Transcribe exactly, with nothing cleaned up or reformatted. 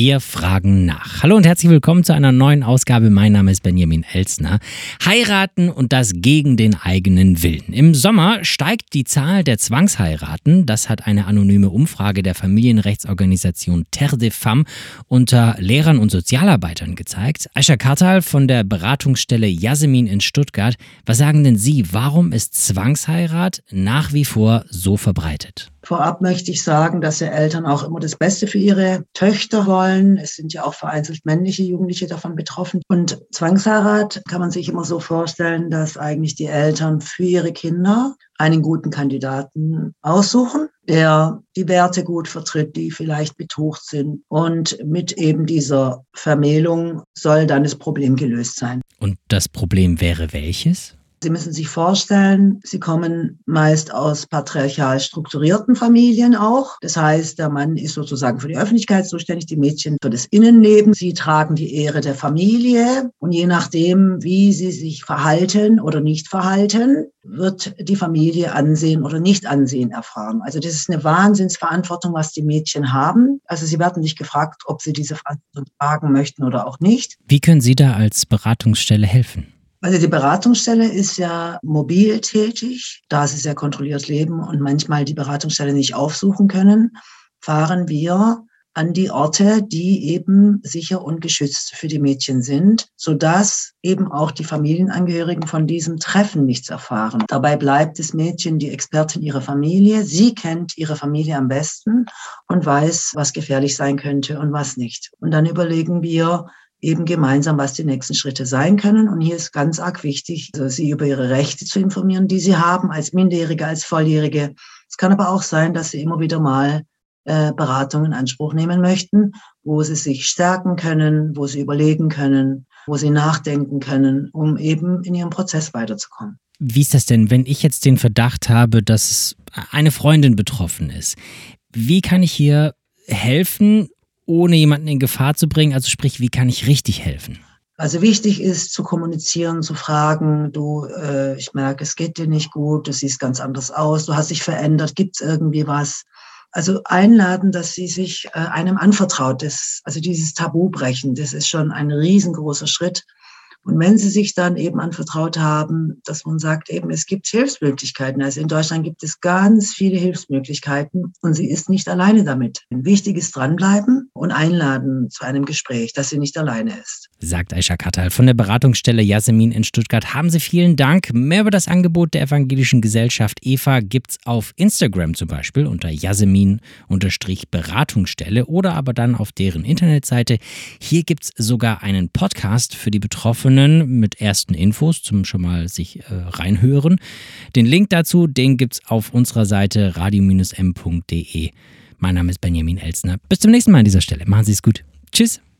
Wir fragen nach. Hallo und herzlich willkommen zu einer neuen Ausgabe. Mein Name ist Benjamin Elstner. Heiraten und das gegen den eigenen Willen. Im Sommer steigt die Zahl der Zwangsheiraten. Das hat eine anonyme Umfrage der Familienrechtsorganisation Terre des Femmes unter Lehrern und Sozialarbeitern gezeigt. Aisha Kartal von der Beratungsstelle Yasemin in Stuttgart. Was sagen denn Sie, warum ist Zwangsheirat nach wie vor so verbreitet? Vorab möchte ich sagen, dass ja Eltern auch immer das Beste für ihre Töchter wollen. Es sind ja auch vereinzelt männliche Jugendliche davon betroffen. Und Zwangsheirat kann man sich immer so vorstellen, dass eigentlich die Eltern für ihre Kinder einen guten Kandidaten aussuchen, der die Werte gut vertritt, die vielleicht betucht sind. Und mit eben dieser Vermählung soll dann das Problem gelöst sein. Und das Problem wäre welches? Sie müssen sich vorstellen, sie kommen meist aus patriarchal strukturierten Familien auch. Das heißt, der Mann ist sozusagen für die Öffentlichkeit zuständig, die Mädchen für das Innenleben. Sie tragen die Ehre der Familie und je nachdem, wie sie sich verhalten oder nicht verhalten, wird die Familie Ansehen oder nicht Ansehen erfahren. Also das ist eine Wahnsinnsverantwortung, was die Mädchen haben. Also sie werden nicht gefragt, ob sie diese Verantwortung tragen möchten oder auch nicht. Wie können Sie da als Beratungsstelle helfen? Also die Beratungsstelle ist ja mobil tätig, da sie sehr kontrolliert leben und manchmal die Beratungsstelle nicht aufsuchen können, fahren wir an die Orte, die eben sicher und geschützt für die Mädchen sind, sodass eben auch die Familienangehörigen von diesem Treffen nichts erfahren. Dabei bleibt das Mädchen die Expertin ihrer Familie. Sie kennt ihre Familie am besten und weiß, was gefährlich sein könnte und was nicht. Und dann überlegen wir eben gemeinsam, was die nächsten Schritte sein können. Und hier ist ganz arg wichtig, also sie über ihre Rechte zu informieren, die sie haben als Minderjährige, als Volljährige. Es kann aber auch sein, dass sie immer wieder mal äh, Beratung in Anspruch nehmen möchten, wo sie sich stärken können, wo sie überlegen können, wo sie nachdenken können, um eben in ihrem Prozess weiterzukommen. Wie ist das denn, wenn ich jetzt den Verdacht habe, dass eine Freundin betroffen ist? Wie kann ich hier helfen, ohne jemanden in Gefahr zu bringen? Also sprich, wie kann ich richtig helfen? Also wichtig ist zu kommunizieren, zu fragen, du, äh, ich merke, es geht dir nicht gut, du siehst ganz anders aus, du hast dich verändert, gibt's irgendwie was? Also einladen, dass sie sich äh, einem anvertraut. Das, also dieses Tabu brechen, das ist schon ein riesengroßer Schritt. Und wenn sie sich dann eben anvertraut haben, dass man sagt, eben es gibt Hilfsmöglichkeiten. Also in Deutschland gibt es ganz viele Hilfsmöglichkeiten und sie ist nicht alleine damit. Wichtig ist dranbleiben und einladen zu einem Gespräch, dass sie nicht alleine ist. Sagt Aisha Kartal von der Beratungsstelle Yasemin in Stuttgart. Haben Sie vielen Dank. Mehr über das Angebot der Evangelischen Gesellschaft E V A gibt's auf Instagram zum Beispiel unter Yasemin-Beratungsstelle oder aber dann auf deren Internetseite. Hier gibt's sogar einen Podcast für die Betroffenen mit ersten Infos zum schon mal sich äh, reinhören. Den Link dazu, den gibt's auf unserer Seite radio Bindestrich m punkt de. Mein Name ist Benjamin Elstner. Bis zum nächsten Mal an dieser Stelle. Machen Sie es gut. Tschüss.